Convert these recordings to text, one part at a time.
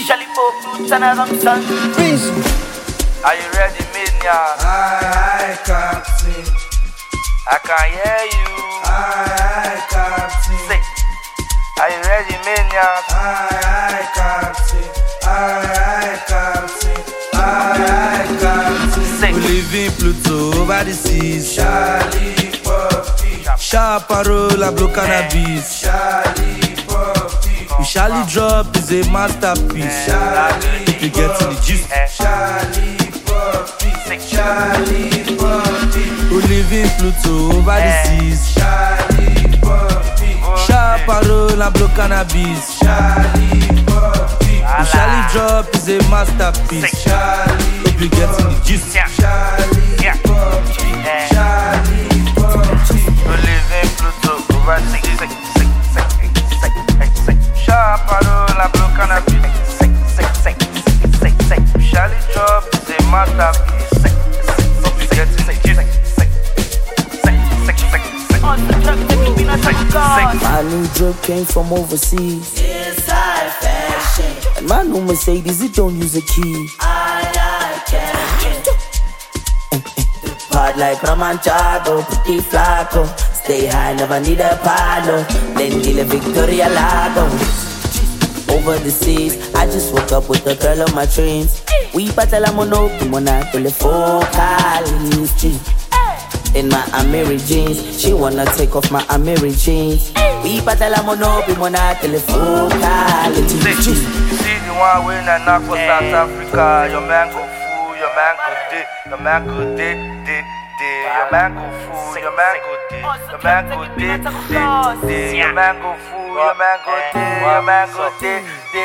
Shelly Pope, Tana Ramson. Are you ready, Midnight? Aye, Captain. I can hear you. Aye, Captain. Say, are you ready, Midnight? Aye, Captain. Aye, Captain. Aye, Captain. Say, we live in Pluto over the seas. Charlie Poppy. Sharp and roll and blow cannabis. Charlie Poppy. We Charlie drop is a masterpiece. Charlie, you get to the gist. Charlie Poppy. Charlie Poppy. We live in Pluto over the seas. Charlie Poppy. Sharp and roll and blow cannabis. Charlie Poppy. We Charlie drop is a masterpiece. Charlie, hope you get to the gist. Charlie Poppy. Charlie Poppy. we live in Pluto over the seas. Sharp and roll and blow cannabis. Charlie drop is a masterpiece. Hope you get to the gist. My new drip came from overseas. Inside fashion. And my new Mercedes, it don't use a key. I like Hard like Ramanchago, pretty flaco. Stay high, never need a palo. Then deal a Victoria Lago. Over the seas, I just woke up with the girl of my dreams. We battle a monopoly, monatole focalistic. In my Amiri jeans, she wanna take off my Amiri jeans. We battle a monopoly, monatole focalistic. See the one way na knock for South Africa. Your man go fool, your man go day, your man go day. Your man go fool, your man go day, your man go day. Your man go fool, your man go day, your man go day.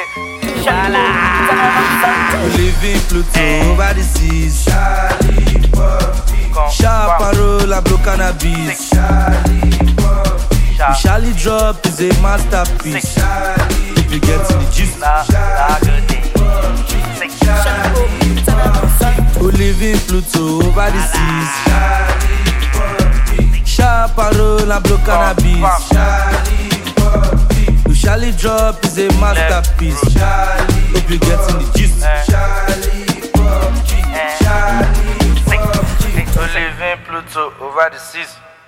We live in Pluto over the seas. Charlie Poppy. Sharp and roll and blow cannabis. Charlie Poppy. We Charlie drop is a masterpiece. Charlie, if you get to the gist. We live in Pluto over the seas. Charlie Poppy. Sharp and roll and blow cannabis. Charlie Poppy. We Charlie drop is a masterpiece. Charlie, hope you get to the gist. Charlie Poppy. Charlie Poppy. We live in Pluto over the seas.